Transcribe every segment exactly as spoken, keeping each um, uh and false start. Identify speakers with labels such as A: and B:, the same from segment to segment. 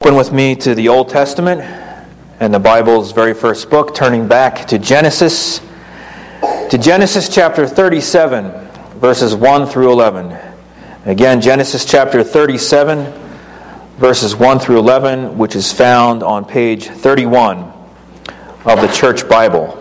A: Open with me to the Old Testament and the Bible's very first book, turning back to Genesis, to Genesis chapter thirty-seven, verses one through eleven. Again, Genesis chapter thirty-seven, verses one through eleven, which is found on page thirty-one of the Church Bible.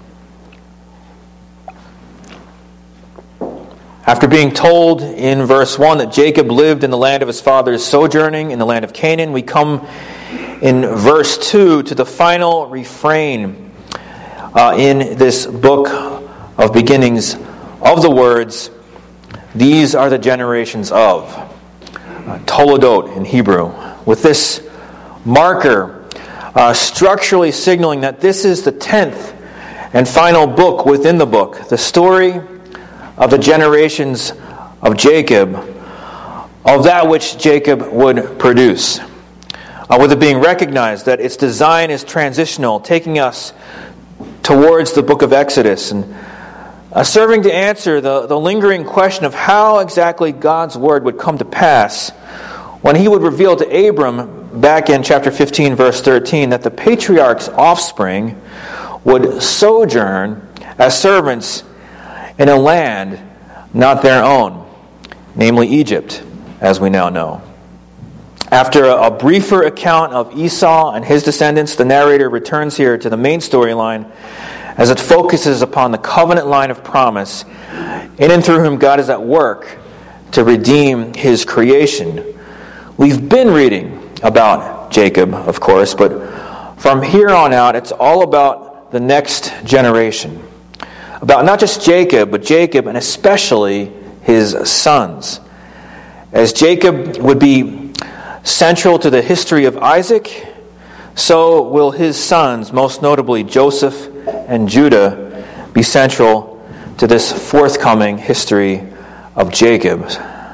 A: After being told in verse one that Jacob lived in the land of his fathers, sojourning in the land of Canaan, we come in verse two to the final refrain uh, in this book of beginnings of the words, "These are the generations of," uh, Toledot in Hebrew, with this marker uh, structurally signaling that this is the tenth and final book within the book, the story of the generations of Jacob, of that which Jacob would produce. Uh, with it being recognized that its design is transitional, taking us towards the book of Exodus, and uh, serving to answer the, the lingering question of how exactly God's word would come to pass when he would reveal to Abram, back in chapter fifteen, verse thirteen, that the patriarch's offspring would sojourn as servants in a land not their own, namely Egypt, as we now know. After a, a briefer account of Esau and his descendants, the narrator returns here to the main storyline as it focuses upon the covenant line of promise, in and through whom God is at work to redeem his creation. We've been reading about Jacob, of course, but from here on out, it's all about the next generation. About not just Jacob, but Jacob and especially his sons. As Jacob would be central to the history of Isaac, so will his sons, most notably Joseph and Judah, be central to this forthcoming history of Jacob.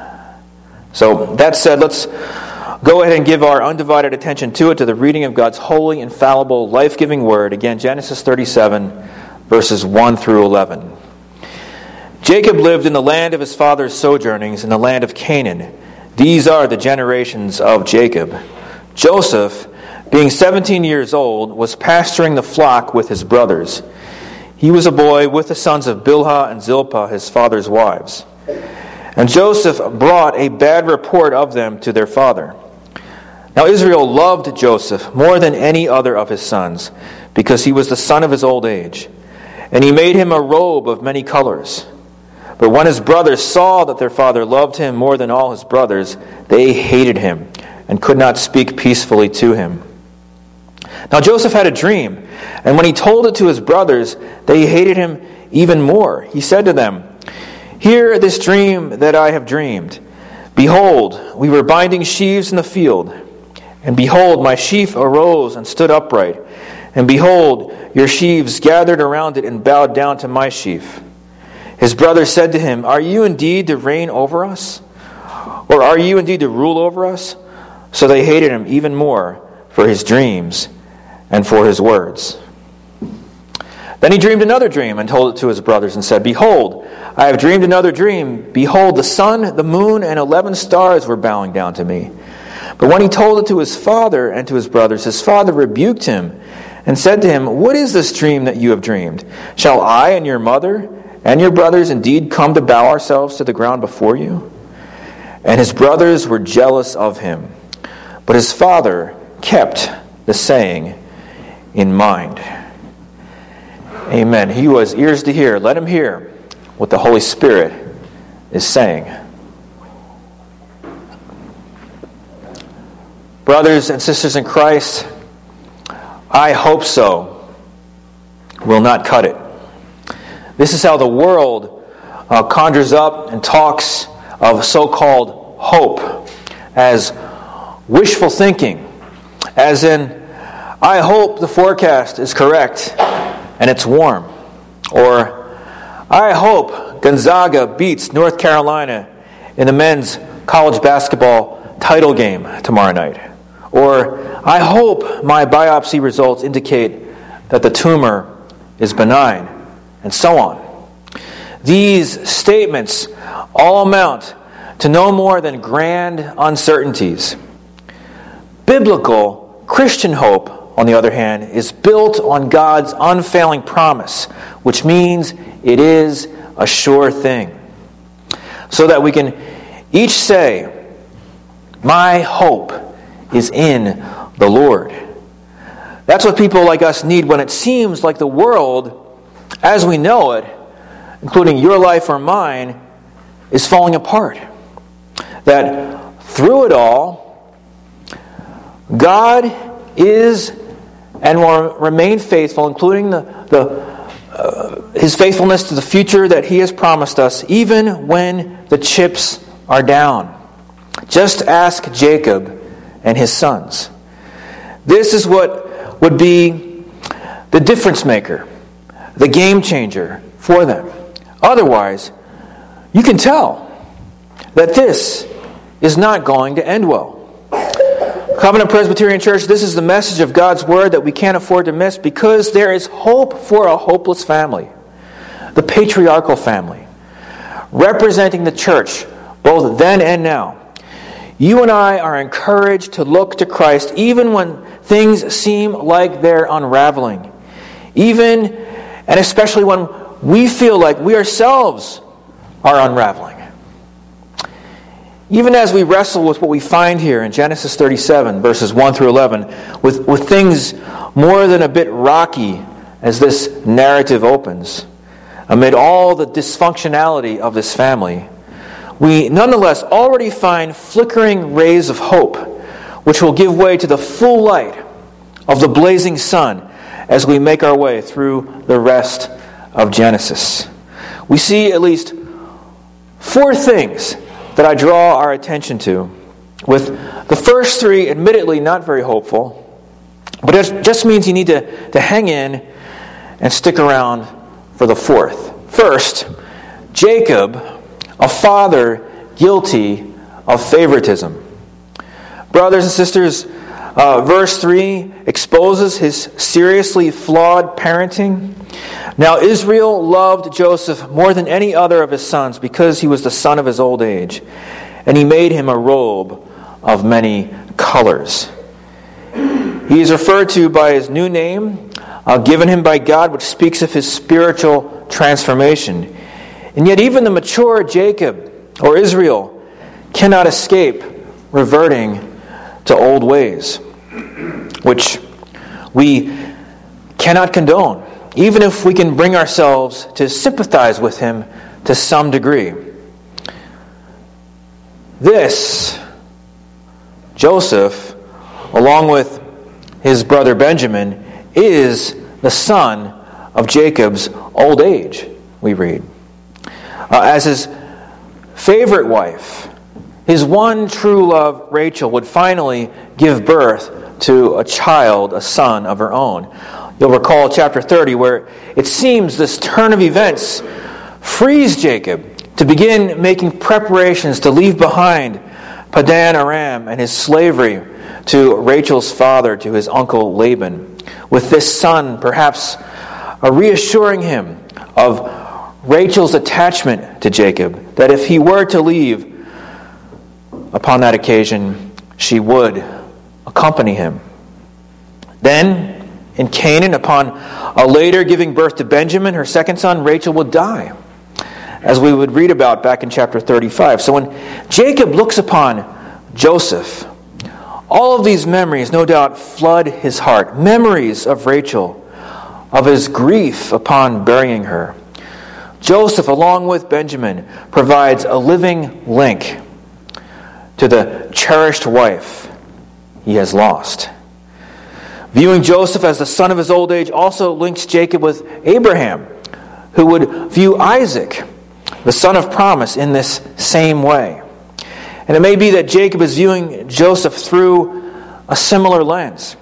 A: So that said, let's go ahead and give our undivided attention to it, to the reading of God's holy, infallible, life-giving word. Again, Genesis thirty-seven, verses one through eleven. Jacob lived in the land of his father's sojournings, in the land of Canaan. These are the generations of Jacob. Joseph, being seventeen years old, was pasturing the flock with his brothers. He was a boy with the sons of Bilhah and Zilpah, his father's wives. And Joseph brought a bad report of them to their father. Now Israel loved Joseph more than any other of his sons, because he was the son of his old age. And he made him a robe of many colors. But when his brothers saw that their father loved him more than all his brothers, they hated him and could not speak peacefully to him. Now Joseph had a dream, and when he told it to his brothers, they hated him even more. He said to them, "Hear this dream that I have dreamed. Behold, we were binding sheaves in the field, and behold, my sheaf arose and stood upright. And behold, your sheaves gathered around it and bowed down to my sheaf." His brothers said to him, "Are you indeed to reign over us? Or are you indeed to rule over us?" So they hated him even more for his dreams and for his words. Then he dreamed another dream and told it to his brothers and said, "Behold, I have dreamed another dream. Behold, the sun, the moon, and eleven stars were bowing down to me." But when he told it to his father and to his brothers, his father rebuked him and said to him, "What is this dream that you have dreamed? Shall I and your mother and your brothers indeed come to bow ourselves to the ground before you?" And his brothers were jealous of him. But his father kept the saying in mind. Amen. He who has ears to hear, let him hear what the Holy Spirit is saying. Brothers and sisters in Christ, "I hope so" will not cut it. This is how the world uh, conjures up and talks of so-called hope as wishful thinking, as in, "I hope the forecast is correct and it's warm," or "I hope Gonzaga beats North Carolina in the men's college basketball title game tomorrow night," or "I hope my biopsy results indicate that the tumor is benign," and so on. These statements all amount to no more than grand uncertainties. Biblical Christian hope, on the other hand, is built on God's unfailing promise, which means it is a sure thing. So that we can each say, my hope is in the Lord. That's what people like us need when it seems like the world, as we know it, including your life or mine, is falling apart. That through it all, God is and will remain faithful, including the, the uh, His faithfulness to the future that He has promised us, even when the chips are down. Just ask Jacob and his sons. This is what would be the difference maker, the game changer for them. Otherwise, you can tell that this is not going to end well. Covenant Presbyterian Church, this is the message of God's Word that we can't afford to miss, because there is hope for a hopeless family, the patriarchal family, representing the church both then and now. You and I are encouraged to look to Christ even when things seem like they're unraveling, even and especially when we feel like we ourselves are unraveling. Even as we wrestle with what we find here in Genesis thirty-seven, verses one through eleven, with, with things more than a bit rocky as this narrative opens, amid all the dysfunctionality of this family, we nonetheless already find flickering rays of hope, which will give way to the full light of the blazing sun as we make our way through the rest of Genesis. We see at least four things that I draw our attention to, with the first three admittedly not very hopeful, but it just means you need to, to hang in and stick around for the fourth. First, Jacob, a father guilty of favoritism. Brothers and sisters, uh, verse three exposes his seriously flawed parenting. Now Israel loved Joseph more than any other of his sons because he was the son of his old age, and he made him a robe of many colors. He is referred to by his new name, uh, given him by God, which speaks of his spiritual transformation. And yet even the mature Jacob, or Israel, cannot escape reverting to old ways, which we cannot condone, even if we can bring ourselves to sympathize with him to some degree. This, Joseph, along with his brother Benjamin, is the son of Jacob's old age, we read. Uh, as his favorite wife, his one true love, Rachel, would finally give birth to a child, a son of her own. You'll recall chapter thirty, where it seems this turn of events frees Jacob to begin making preparations to leave behind Padan Aram and his slavery to Rachel's father, to his uncle Laban, with this son perhaps uh, reassuring him of Rachel's attachment to Jacob, that if he were to leave upon that occasion, she would accompany him. Then, in Canaan, upon a later giving birth to Benjamin, her second son, Rachel would die, as we would read about back in chapter thirty-five. So when Jacob looks upon Joseph, all of these memories no doubt flood his heart. Memories of Rachel, of his grief upon burying her. Joseph, along with Benjamin, provides a living link to the cherished wife he has lost. Viewing Joseph as the son of his old age also links Jacob with Abraham, who would view Isaac, the son of promise, in this same way. And it may be that Jacob is viewing Joseph through a similar lens.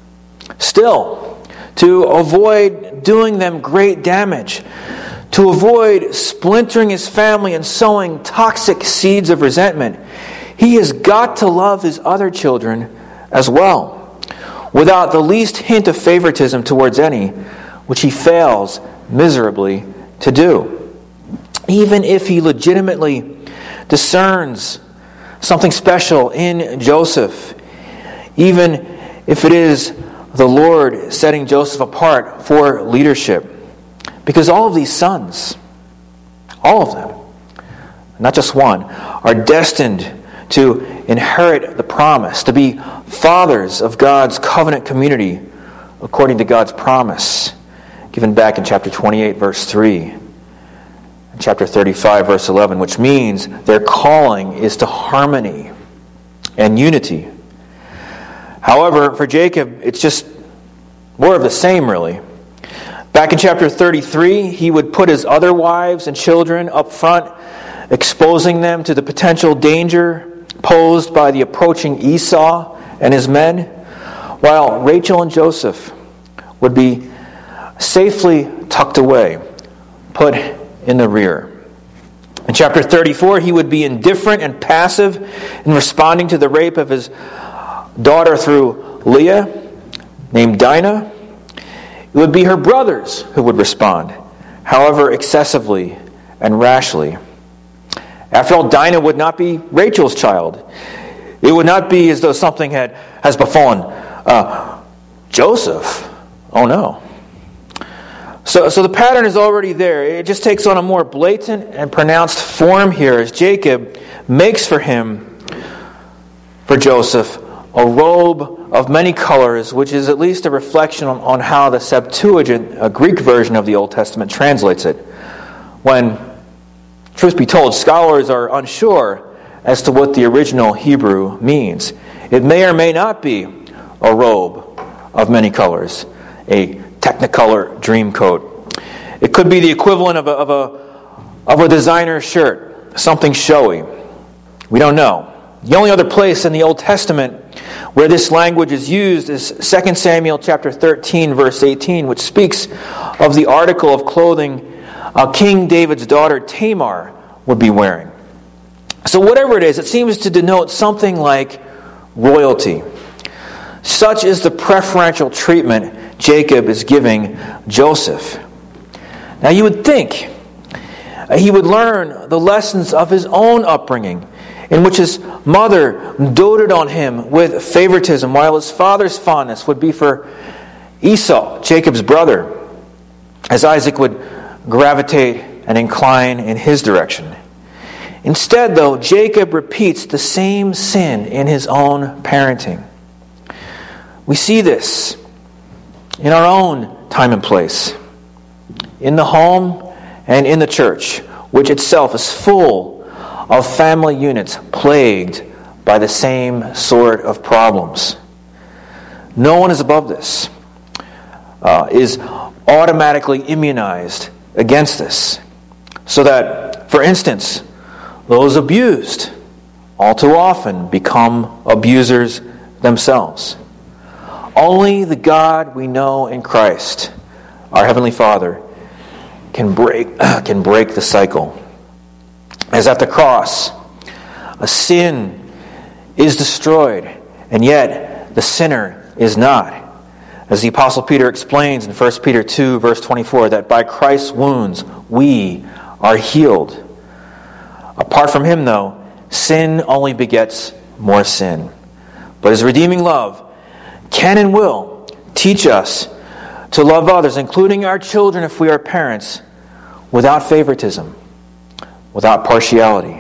A: Still, to avoid doing them great damage, to avoid splintering his family and sowing toxic seeds of resentment, he has got to love his other children as well, without the least hint of favoritism towards any, which he fails miserably to do. Even if he legitimately discerns something special in Joseph, even if it is the Lord setting Joseph apart for leadership. Because all of these sons, all of them, not just one, are destined to inherit the promise, to be fathers of God's covenant community according to God's promise, given back in chapter twenty-eight, verse three, and chapter thirty-five, verse eleven, which means their calling is to harmony and unity. However, for Jacob, it's just more of the same, really. Back in chapter thirty-three, he would put his other wives and children up front, exposing them to the potential danger posed by the approaching Esau and his men, while Rachel and Joseph would be safely tucked away, put in the rear. In chapter thirty-four, he would be indifferent and passive in responding to the rape of his daughter through Leah, named Dinah. It would be her brothers who would respond, however excessively and rashly. After all, Dinah would not be Rachel's child. It would not be as though something had has befallen uh, Joseph. Oh no. So, so the pattern is already there. It just takes on a more blatant and pronounced form here as Jacob makes for him, for Joseph, a robe of many colors, which is at least a reflection on, on how the Septuagint, a Greek version of the Old Testament, translates it. When, truth be told, scholars are unsure as to what the original Hebrew means. It may or may not be a robe of many colors, a Technicolor dream coat. It could be the equivalent of a, of a, of a designer shirt, something showy. We don't know. The only other place in the Old Testament where this language is used is Second Samuel chapter thirteen, verse eighteen, which speaks of the article of clothing uh, King David's daughter Tamar would be wearing. So whatever it is, it seems to denote something like royalty. Such is the preferential treatment Jacob is giving Joseph. Now you would think he would learn the lessons of his own upbringing, in which his mother doted on him with favoritism, while his father's fondness would be for Esau, Jacob's brother, as Isaac would gravitate and incline in his direction. Instead, though, Jacob repeats the same sin in his own parenting. We see this in our own time and place, in the home and in the church, which itself is full of family units plagued by the same sort of problems. No one is above this, uh, is automatically immunized against this. So that, for instance, those abused all too often become abusers themselves. Only the God we know in Christ, our Heavenly Father, can break, can break the cycle. As at the cross, a sin is destroyed, and yet the sinner is not. As the Apostle Peter explains in First Peter two, verse twenty-four, that by Christ's wounds we are healed. Apart from him, though, sin only begets more sin. But his redeeming love can and will teach us to love others, including our children if we are parents, without favoritism, without partiality.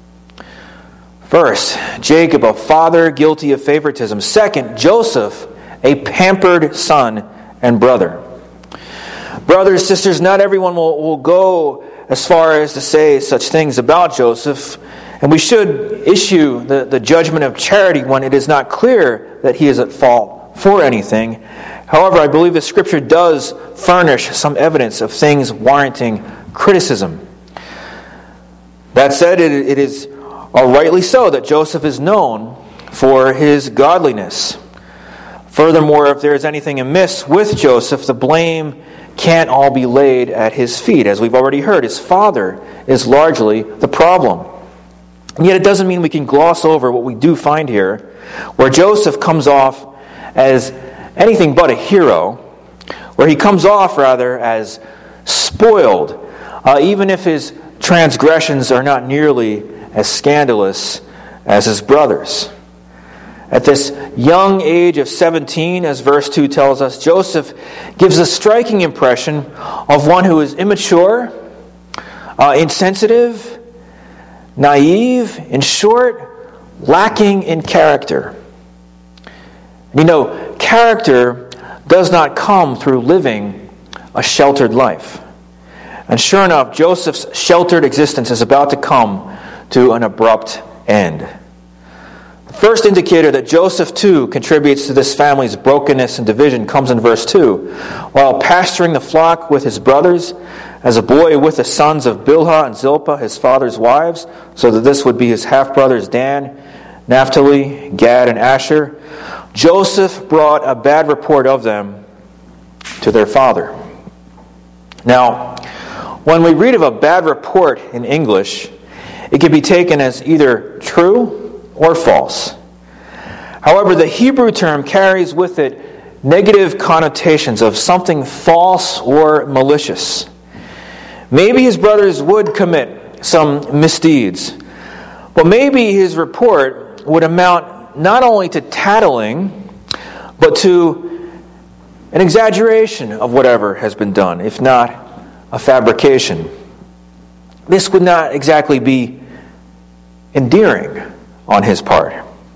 A: First, Jacob, a father guilty of favoritism. Second, Joseph, a pampered son and brother. Brothers, sisters, not everyone will, will go as far as to say such things about Joseph, and we should issue the, the judgment of charity when it is not clear that he is at fault for anything. However, I believe the Scripture does furnish some evidence of things warranting criticism. That said, it, it is uh, rightly so that Joseph is known for his godliness. Furthermore, if there is anything amiss with Joseph, the blame can't all be laid at his feet. As we've already heard, his father is largely the problem. And yet it doesn't mean we can gloss over what we do find here, where Joseph comes off as anything but a hero, where he comes off rather as spoiled, uh, even if his transgressions are not nearly as scandalous as his brothers. At this young age of seventeen, as verse two tells us, Joseph gives a striking impression of one who is immature, uh, insensitive, naive, in short, lacking in character. You know, character does not come through living a sheltered life. And sure enough, Joseph's sheltered existence is about to come to an abrupt end. The first indicator that Joseph too contributes to this family's brokenness and division comes in verse two. While pasturing the flock with his brothers, as a boy with the sons of Bilhah and Zilpah, his father's wives, so that this would be his half-brothers Dan, Naphtali, Gad, and Asher, Joseph brought a bad report of them to their father. Now, when we read of a bad report in English, it can be taken as either true or false. However, the Hebrew term carries with it negative connotations of something false or malicious. Maybe his brothers would commit some misdeeds, but maybe his report would amount not only to tattling, but to an exaggeration of whatever has been done, if not a fabrication. This would not exactly be endearing on his part.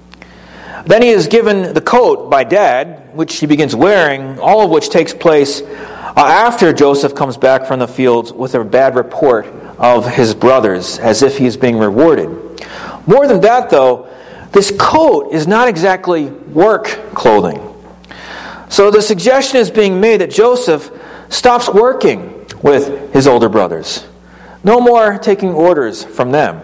A: Then he is given the coat by Dad, which he begins wearing, all of which takes place uh, after Joseph comes back from the fields with a bad report of his brothers, as if he is being rewarded. More than that, though, this coat is not exactly work clothing. So the suggestion is being made that Joseph stops working with his older brothers. No more taking orders from them.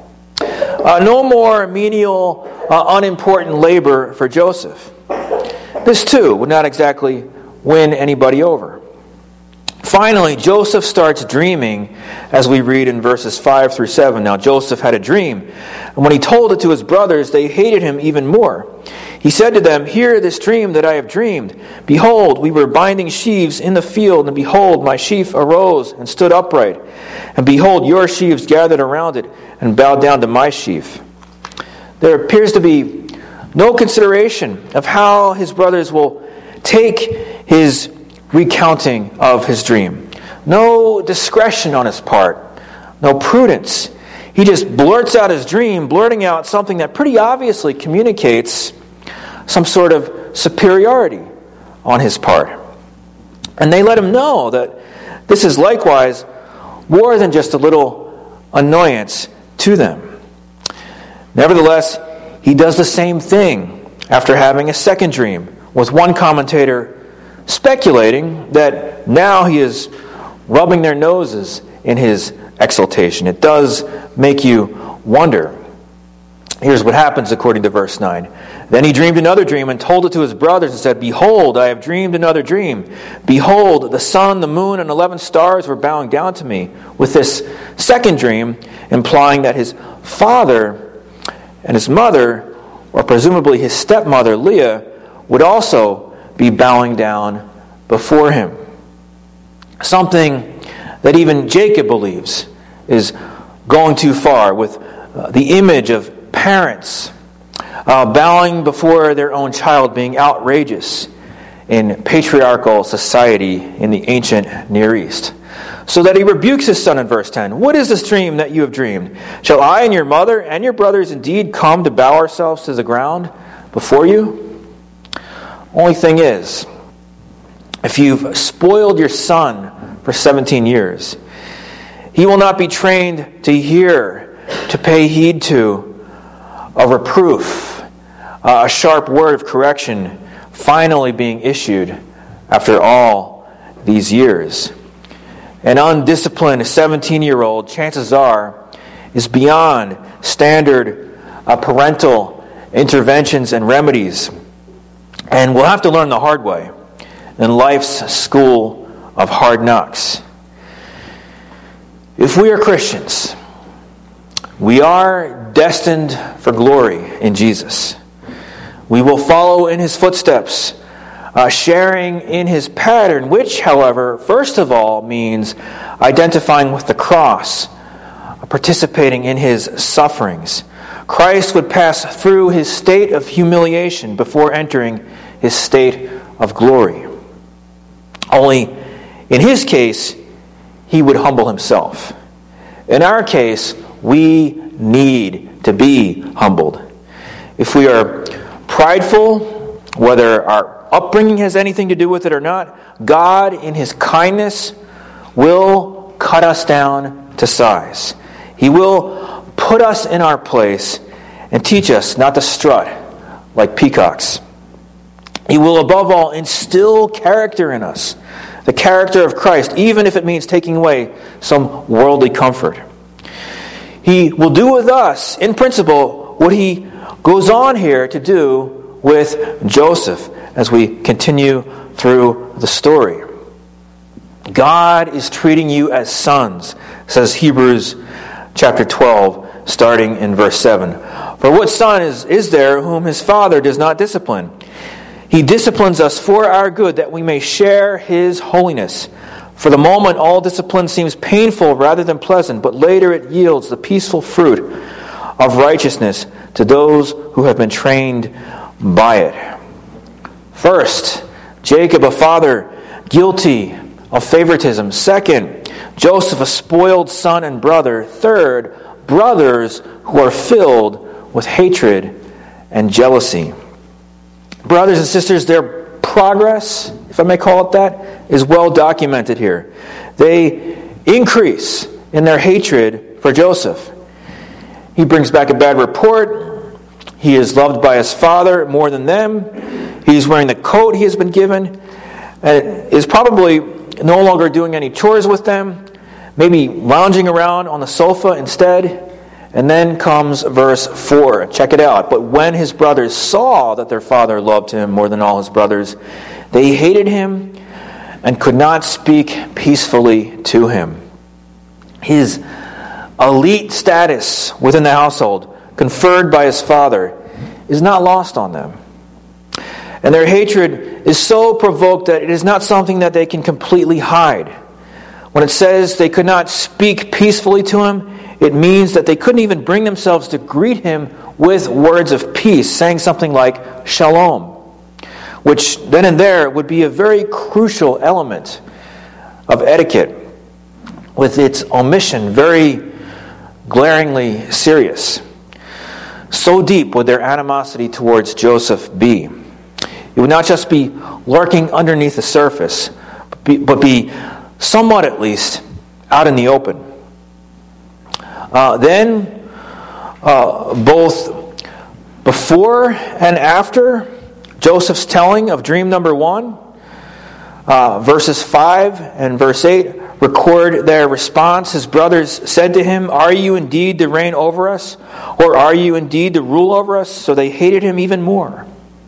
A: Uh, no more menial, uh, unimportant labor for Joseph. This too would not exactly win anybody over. Finally, Joseph starts dreaming, as we read in verses five through seven. Now Joseph had a dream, and when he told it to his brothers, they hated him even more. He said to them, "Hear this dream that I have dreamed. Behold, we were binding sheaves in the field, and behold, my sheaf arose and stood upright. And behold, your sheaves gathered around it and bowed down to my sheaf." There appears to be no consideration of how his brothers will take his recounting of his dream. No discretion on his part. No prudence. He just blurts out his dream, blurting out something that pretty obviously communicates some sort of superiority on his part. And they let him know that this is likewise more than just a little annoyance to them. Nevertheless, he does the same thing after having a second dream, with one commentator speculating that now he is rubbing their noses in his exultation. It does make you wonder. Here's what happens according to verse nine. Then he dreamed another dream and told it to his brothers and said, "Behold, I have dreamed another dream. Behold, the sun, the moon, and eleven stars were bowing down to me." With this second dream, implying that his father and his mother, or presumably his stepmother Leah, would also be bowing down before him. Something that even Jacob believes is going too far, with uh, the image of parents uh, bowing before their own child being outrageous in patriarchal society in the ancient Near East. So that he rebukes his son in verse ten. "What is this dream that you have dreamed? Shall I and your mother and your brothers indeed come to bow ourselves to the ground before you?" Only thing is, if you've spoiled your son for seventeen years, he will not be trained to hear, to pay heed to, a reproof, a sharp word of correction finally being issued after all these years. An undisciplined seventeen-year-old, chances are, is beyond standard uh, parental interventions and remedies, and will have to learn the hard way in life's school of hard knocks. If we are Christians, we are destined for glory in Jesus. We will follow in his footsteps, uh, sharing in his pattern, which, however, first of all means identifying with the cross, participating in his sufferings, Christ would pass through his state of humiliation before entering his state of glory. Only in his case, he would humble himself. In our case, we need to be humbled. If we are prideful, whether our upbringing has anything to do with it or not, God, in his kindness, will cut us down to size. He will put us in our place and teach us not to strut like peacocks. He will, above all, instill character in us, the character of Christ, even if it means taking away some worldly comfort. He will do with us, in principle, what he goes on here to do with Joseph as we continue through the story. God is treating you as sons, says Hebrews chapter twelve, starting in verse seven. For what son is, is there whom his father does not discipline? He disciplines us for our good, that we may share his holiness. For the moment, all discipline seems painful rather than pleasant, but later it yields the peaceful fruit of righteousness to those who have been trained by it. First, Jacob, a father guilty of favoritism. Second, Joseph, a spoiled son and brother. Third, brothers who are filled with hatred and jealousy. Brothers and sisters, their progress, if I may call it that, is well documented here. They increase in their hatred for Joseph. He brings back a bad report. He is loved by his father more than them. He's wearing the coat he has been given, and is probably no longer doing any chores with them, maybe lounging around on the sofa instead. And then comes verse four. Check it out. But when his brothers saw that their father loved him more than all his brothers, they hated him and could not speak peacefully to him. His elite status within the household, conferred by his father, is not lost on them. And their hatred is so provoked that it is not something that they can completely hide. When it says they could not speak peacefully to him, it means that they couldn't even bring themselves to greet him with words of peace, saying something like shalom, which then and there would be a very crucial element of etiquette, with its omission very glaringly serious. So deep would their animosity towards Joseph be. It would not just be lurking underneath the surface, but be, but be somewhat at least out in the open. Uh, then, uh, both before and after Joseph's telling of dream number one, uh, verses five and verse eight record their response. His brothers said to him, "Are you indeed to reign over us? Or are you indeed to rule over us?" So they hated him even more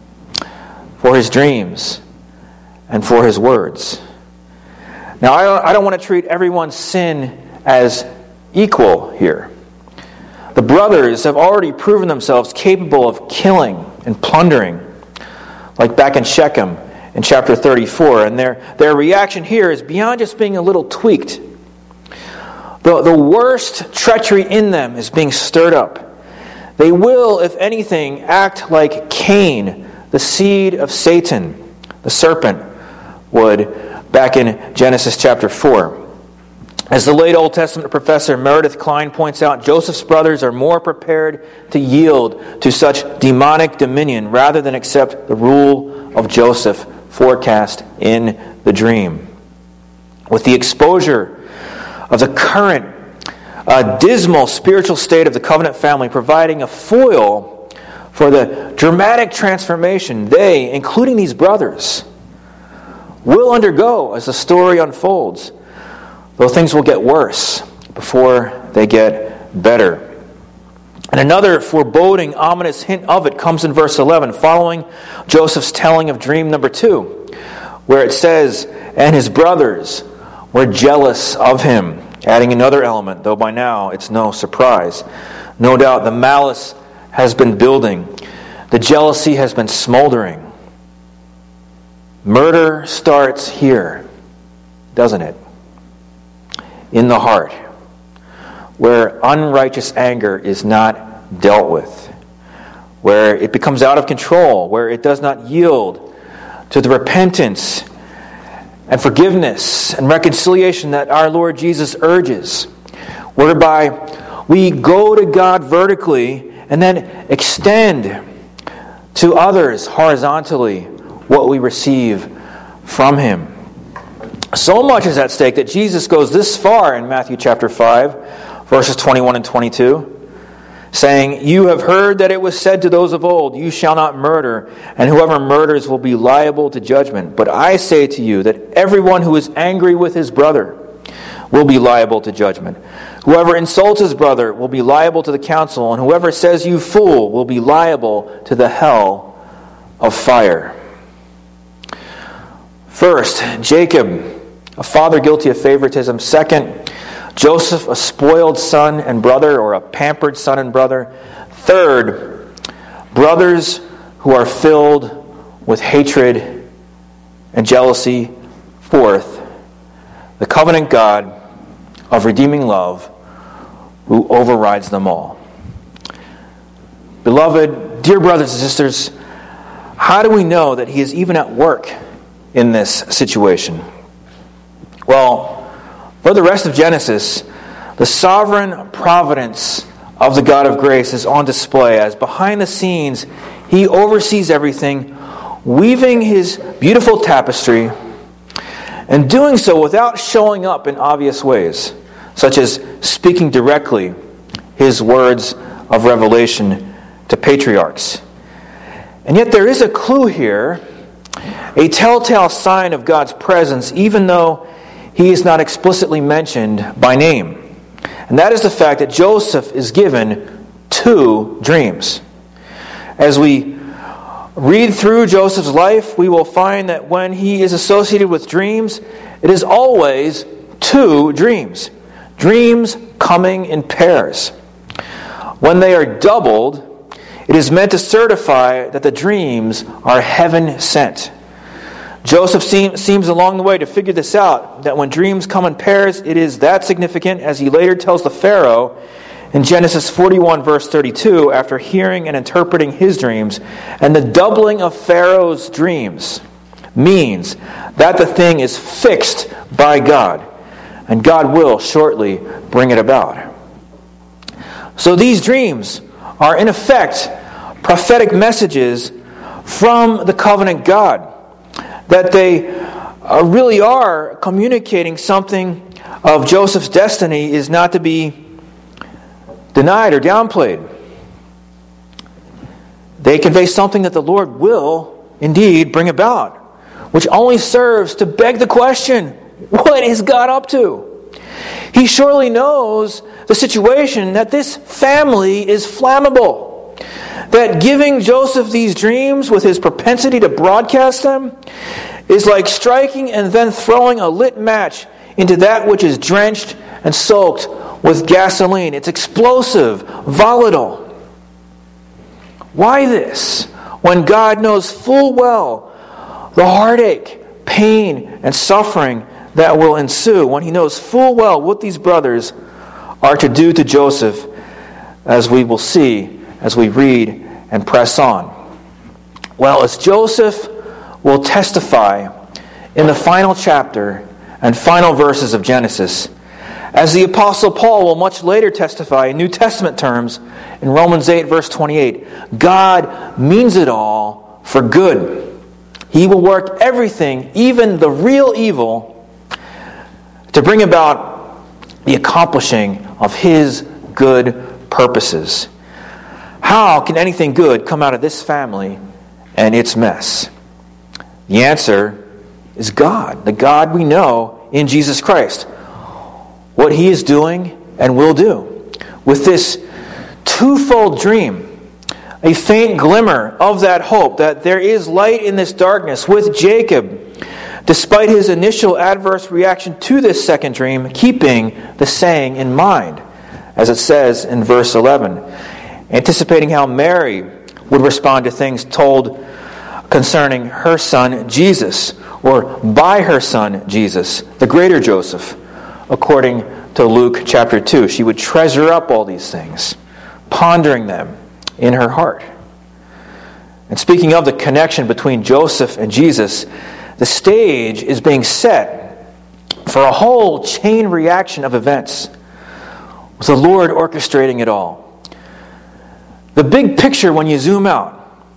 A: for his dreams and for his words. Now, I don't, I don't want to treat everyone's sin as equal here. The brothers have already proven themselves capable of killing and plundering, like back in Shechem in chapter thirty-four, and their, their reaction here is beyond just being a little tweaked. The, the worst treachery in them is being stirred up. They will, if anything, act like Cain, the seed of Satan, the serpent, would back in Genesis chapter four. As the late Old Testament professor Meredith Kline points out, Joseph's brothers are more prepared to yield to such demonic dominion rather than accept the rule of Joseph forecast in the dream. With the exposure of the current uh, dismal spiritual state of the covenant family providing a foil for the dramatic transformation they, including these brothers, will undergo as the story unfolds, though things will get worse before they get better. And another foreboding, ominous hint of it comes in verse eleven, following Joseph's telling of dream number two, where it says, "And his brothers were jealous of him," adding another element, though by now it's no surprise. No doubt the malice has been building. The jealousy has been smoldering. Murder starts here, doesn't it? In the heart, where unrighteous anger is not dealt with, where it becomes out of control, where it does not yield to the repentance and forgiveness and reconciliation that our Lord Jesus urges, whereby we go to God vertically and then extend to others horizontally what we receive from Him. So much is at stake that Jesus goes this far in Matthew chapter five, verses twenty-one and twenty-two, saying, "You have heard that it was said to those of old, 'You shall not murder, and whoever murders will be liable to judgment.' But I say to you that everyone who is angry with his brother will be liable to judgment. Whoever insults his brother will be liable to the council, and whoever says 'you fool' will be liable to the hell of fire." First, Jacob, a father guilty of favoritism. Second, Joseph, a spoiled son and brother, or a pampered son and brother. Third, brothers who are filled with hatred and jealousy. Fourth, the covenant God of redeeming love who overrides them all. Beloved, dear brothers and sisters, how do we know that He is even at work in this situation? Well, for the rest of Genesis, the sovereign providence of the God of grace is on display as behind the scenes He oversees everything, weaving His beautiful tapestry, and doing so without showing up in obvious ways, such as speaking directly His words of revelation to patriarchs. And yet there is a clue here, a telltale sign of God's presence, even though He is not explicitly mentioned by name. And that is the fact that Joseph is given two dreams. As we read through Joseph's life, we will find that when he is associated with dreams, it is always two dreams. Dreams coming in pairs. When they are doubled, it is meant to certify that the dreams are heaven sent. Joseph seem, seems along the way to figure this out, that when dreams come in pairs, it is that significant, as he later tells the Pharaoh in Genesis forty-one, verse thirty-two, after hearing and interpreting his dreams. And the doubling of Pharaoh's dreams means that the thing is fixed by God, and God will shortly bring it about. So these dreams are, in effect, prophetic messages from the covenant God, that they uh, really are communicating something of Joseph's destiny is not to be denied or downplayed. They convey something that the Lord will indeed bring about, which only serves to beg the question, what is God up to? He surely knows the situation, that this family is flammable. That giving Joseph these dreams with his propensity to broadcast them is like striking and then throwing a lit match into that which is drenched and soaked with gasoline. It's explosive, volatile. Why this? When God knows full well the heartache, pain, and suffering that will ensue, when He knows full well what these brothers are to do to Joseph, as we will see as we read and press on. Well, as Joseph will testify in the final chapter and final verses of Genesis, as the Apostle Paul will much later testify in New Testament terms in Romans eight, verse twenty-eight, God means it all for good. He will work everything, even the real evil, to bring about the accomplishing of His good purposes. How can anything good come out of this family and its mess? The answer is God, the God we know in Jesus Christ. What He is doing and will do. With this twofold dream, a faint glimmer of that hope that there is light in this darkness with Jacob, despite his initial adverse reaction to this second dream, keeping the saying in mind, as it says in verse eleven. Anticipating how Mary would respond to things told concerning her son Jesus, or by her son Jesus, the greater Joseph, according to Luke chapter two. She would treasure up all these things. pondering them in her heart. And speaking of the connection between Joseph and Jesus, the stage is being set for a whole chain reaction of events, with the Lord orchestrating it all. The big picture, when you zoom out,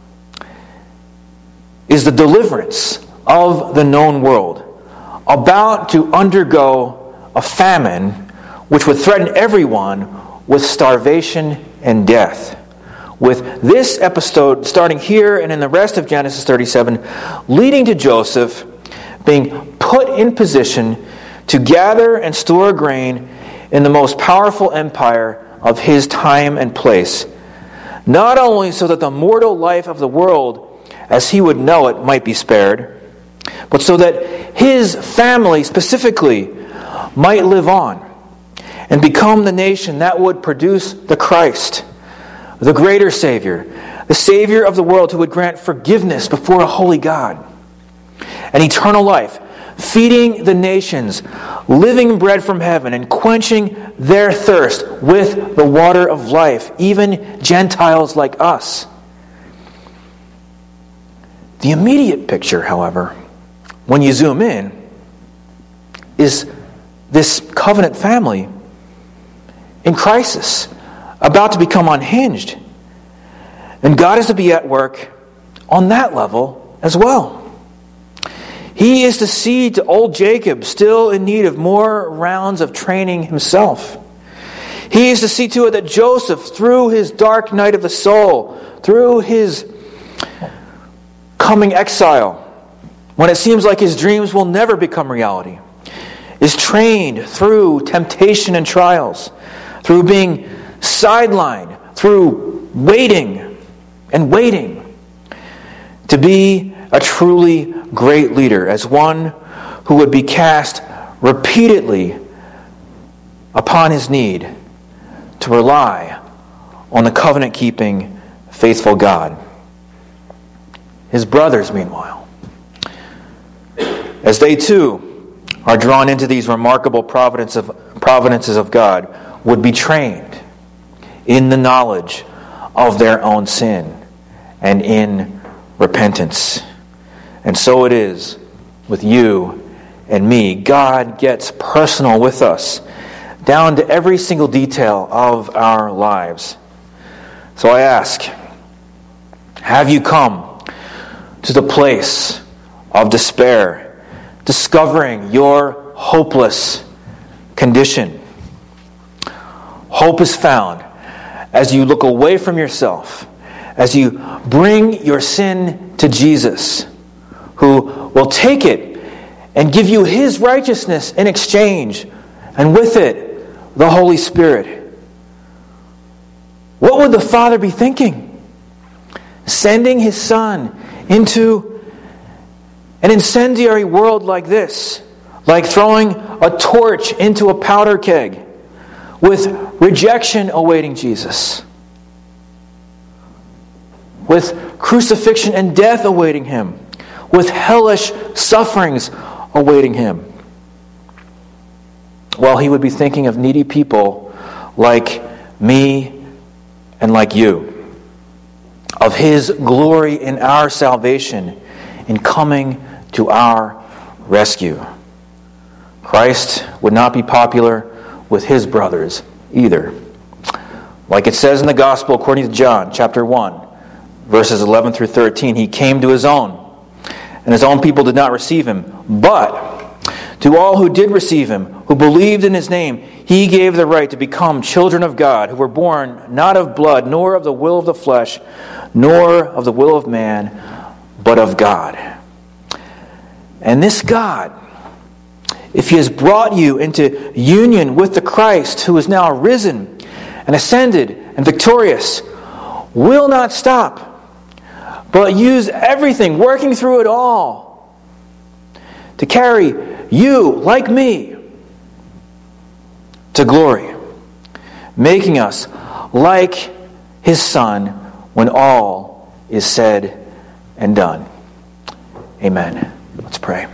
A: is the deliverance of the known world, about to undergo a famine which would threaten everyone with starvation and death. With this episode starting here and in the rest of Genesis thirty-seven, leading to Joseph being put in position to gather and store grain in the most powerful empire of his time and place, not only so that the mortal life of the world as he would know it might be spared, but so that his family specifically might live on and become the nation that would produce the Christ, the greater Savior, the Savior of the world, who would grant forgiveness before a holy God, and eternal life, feeding the nations, living bread from heaven, and quenching their thirst with the water of life, even Gentiles like us. The immediate picture, however, when you zoom in, is this covenant family in crisis, about to become unhinged. And God is to be at work on that level as well. He is to see to old Jacob, still in need of more rounds of training himself. He is to see to it that Joseph, through his dark night of the soul, through his coming exile, when it seems like his dreams will never become reality, is trained through temptation and trials, through being sidelined, through waiting and waiting, to be a truly great leader, as one who would be cast repeatedly upon his need to rely on the covenant-keeping, faithful God. His brothers, meanwhile, as they too are drawn into these remarkable providence of, providences of God, would be trained in the knowledge of their own sin and in repentance. And so it is with you and me. God gets personal with us, down to every single detail of our lives. So I ask, have you come to the place of despair, discovering your hopeless condition? Hope is found as you look away from yourself, as you bring your sin to Jesus, who will take it and give you His righteousness in exchange, and with it, the Holy Spirit. What would the Father be thinking? Sending His Son into an incendiary world like this, like throwing a torch into a powder keg, with rejection awaiting Jesus, with crucifixion and death awaiting Him, with hellish sufferings awaiting Him, while He would be thinking of needy people like me and like you, of His glory in our salvation, in coming to our rescue. Christ would not be popular with His brothers either. Like it says in the Gospel according to John chapter one, verses eleven through thirteen, He came to His own, and His own people did not receive Him. But to all who did receive Him, who believed in His name, He gave the right to become children of God, who were born not of blood, nor of the will of the flesh, nor of the will of man, but of God. And this God, if He has brought you into union with the Christ, who is now risen and ascended and victorious, will not stop, but use everything, working through it all, to carry you, like me, to glory, making us like His Son when all is said and done. Amen. Let's pray.